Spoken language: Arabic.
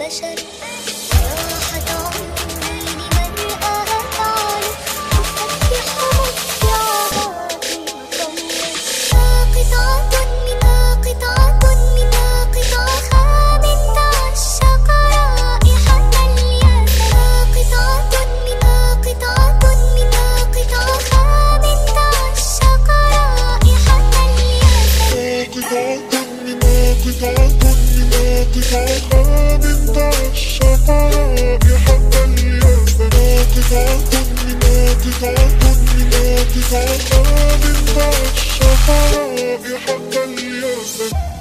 البشر. راحت عمري لمن تعالي تفتح متعها في مطمر. قطعة منها قطعة منها قطعة خابت عشق رائحة الياس. قطعة منها قطعة منها قطعة خابت عشق رائحة الياس. قطعة منها قطعة منها قطعة خابت عشق رائحة الياس. قطعة منها قطعة منها قطعة خابت عشق رائحة الياس.